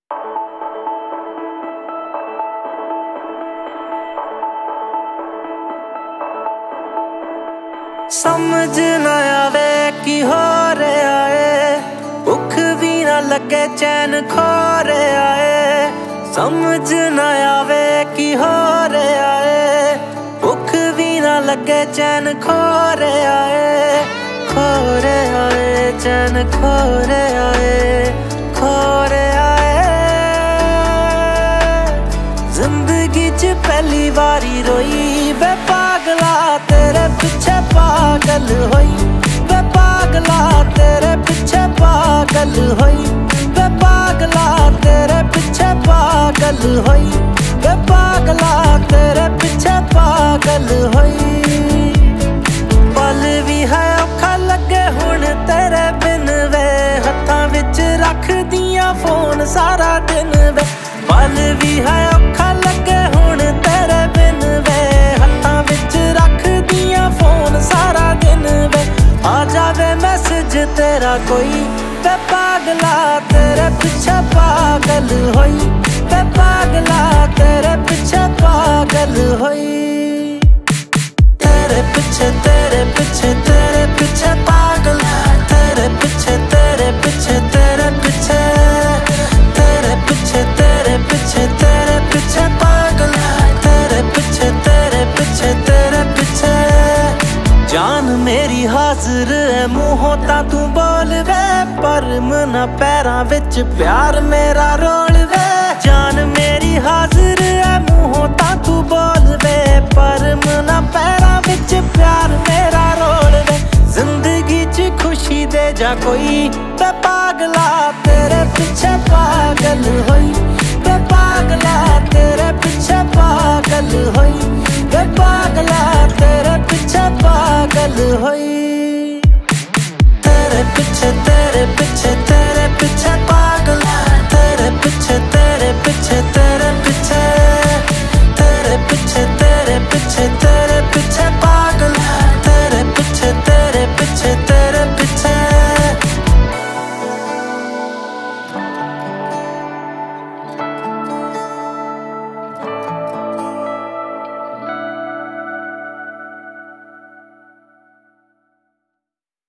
समझ ना आवे की हो रहा है, भुख भी ना लगे चैन खो रहा है। समझ ना आवे की हो रहा है, भुख भी ना लगे चैन खो रहा है। खो रहा है चैन खो रहा है, खो रहा है। जिंदगी च पहली बारी रोई वे पागला, तेरे पीछे पागल होई वे पागला, तेरे पीछे पागल होई वे पागला, तेरे पीछे पागल होई वे पागला, तेरे पीछे पागल होई। पल भी है औखा लगे हुण तेरे बिन वे, हत्थां विच रख दियां फोन सारा दिन वे। पल भी है औखा लगे हुण तेरे बिन वे, हत्थां विच रख दियां फोन सारा दिन वे। आ जावे मैसेज तेरा कोई वे पागला, तेरे पीछे पागल होई वे पागला, तेरे पीछे पागल होई। तेरे पीछे तेरे पीछे तेरे पीछे पागल, तेरे पीछे तेरे पीछे तेरे पीछे, तेरे पीछे तेरे पीछे तेरे पीछे पागल, तेरे पीछे तेरे पीछे तेरे पीछे। जान मेरी हाजिर है मुंहों ता तू बोल वे, पर मना पैरां विच प्यार मेरा रोल वे। जान मेरी हाजिर है मुंहों ता तू बोल वे, पर मना पैरां विच प्यार मेरा रोल वे। जिंदगी च खुशी दे जा कोई वे पागला, तेरे पीछे पागल होई वे पागला, तेरे पीछे पागल होई वे पागला, तेरे पीछे पागल होई। तेरे पीछे तेरे पीछे तेरे पीछे